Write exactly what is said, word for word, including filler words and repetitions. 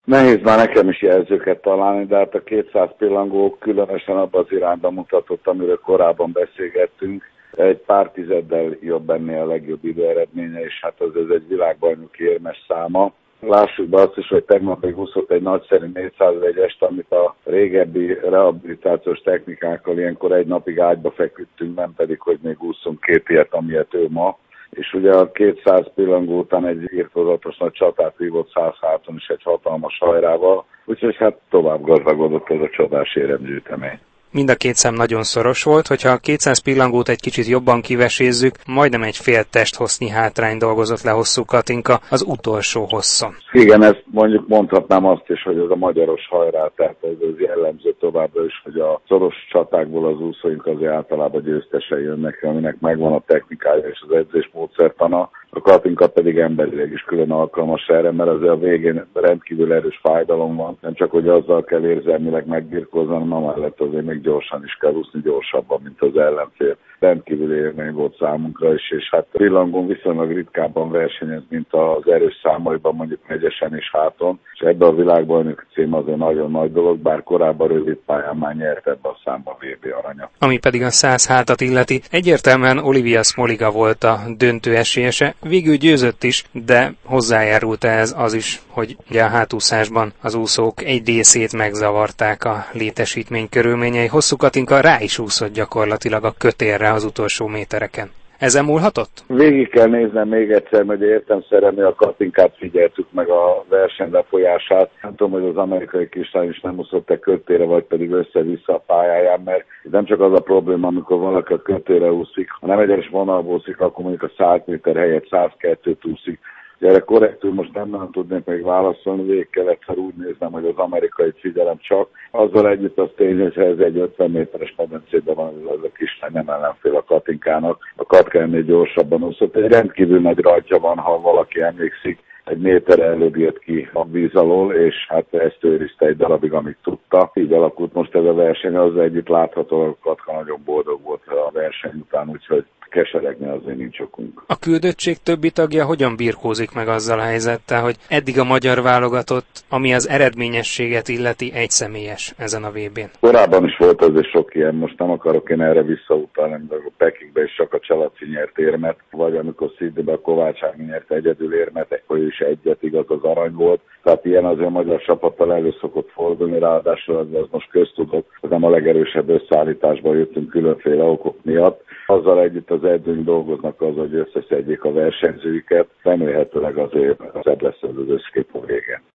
Nehéz már nekem is jelzőket találni, de hát a kétszáz pillangó különösen abban az irányba mutatott, amiről korábban beszélgettünk. Egy pár tizeddel jobb ennél a legjobb időeredménye, és hát az ez egy világbajnoki érmes száma. Lássuk be azt is, hogy tegnap még úszott egy nagyszerű négyszázegyest, amit a régebbi rehabilitációs technikákkal ilyenkor egy napig ágyba feküdtünk, nem pedig, hogy még úszunk két ilyet, amilyet ő ma. És ugye a kétszáz pillangó után egy írtózatos nagy csatát vívott száz háton is egy hatalmas hajrával, úgyhogy hát tovább gazdagodott ez a csodás éremgyűjtemény. Mind a két szám nagyon szoros volt, hogyha a kétszáz pillangót egy kicsit jobban kivesézzük, majdnem egy fél testhosznyi hátrány dolgozott le Hosszú Katinka az utolsó hosszon. Igen, ezt mondjuk mondhatnám azt is, hogy ez a magyaros hajrá, tehát ez az jellemző továbbra is, hogy a szoros csatákból az úszóink azért általában győztesei jönnek, aminek megvan a technikája és az edzés módszertana. A Katinka pedig emberileg is külön alkalmas erre, mert azért a végén rendkívül erős fájdalom van. Nem csak, hogy azzal kell érzelmileg megbirkózni, hanem amellett azért még gyorsan is kell úszni, gyorsabban, mint az ellenfél. Rendkívül élmény volt számunkra is, és hát pillangón viszonylag ritkábban versenyez, mint az erős számaiban, mondjuk negyesen és háton, és ebbe a világbajnoki cím azért nagyon nagy dolog, bár korábban rövid pályán már nyert ebbe a számba vé bé aranyat. Ami pedig a száz hátat illeti, egyértelműen Olivia Smoliga volt a döntő esélyese, végül győzött is, de hozzájárult ez az is, hogy ugye a hátúszásban az úszók egy részét megzavarták a létesítmény körülményei. Hosszú Katinka rá is úszott gyakorlatilag a kötélre az utolsó métereken. Ezen múlhatott? Végig kell néznem még egyszer, hogy értelemszerűen mi a Katinkát figyeltük meg a verseny lefolyását. Nem tudom, hogy az amerikai kislány is nem úszott-e kötére, vagy pedig össze-vissza a pályáján, mert nem csak az a probléma, amikor valaki a kötére úszik, ha nem egyenes vonalból úszik, akkor mondjuk a száz méter helyett száz kettőt úszik. Erre korrektül most nem nagyon tudnék még válaszolni, végig kellett, ha úgy néznem, hogy az amerikai figyelem csak. Azzal együtt az tény, hogy ez egy ötven méteres medencében van, az a kislány nem ellenfél a Katinkának. A Katka ennél gyorsabban úszott. Egy rendkívül nagy rajtja van, ha valaki emlékszik. Egy méter előbb jött ki a víz alól, és hát ezt őrizte egy darabig, amit tudta. Így alakult most ez a verseny, az együtt látható, hogy Katka nagyon boldog volt a verseny után, úgyhogy keseregni azért nincs okunk. A küldöttség többi tagja hogyan birkózik meg azzal a helyzettel, hogy eddig a magyar válogatott, ami az eredményességet illeti, egyszemélyes ezen a vé bén? Korábban is volt azért sok ilyen, most nem akarok én erre visszautalni, de a Pekingben is csak a Csalaci nyert érmet, vagy amikor Sydneyben a Kovács Ági nyert egyedül érmet, akkor is egyet, igaz, az arany volt. Tehát ilyen azért a magyar csapattal elő szokott fordulni, ráadásul az most köztudott, hogy nem a legerősebb összeállításban jöttünk különféle okok miatt. Azzal együtt az edzőink dolgoznak az, hogy összeszedjék a versenyzőiket, remélhetőleg azért szebb lesz az összkép a végén.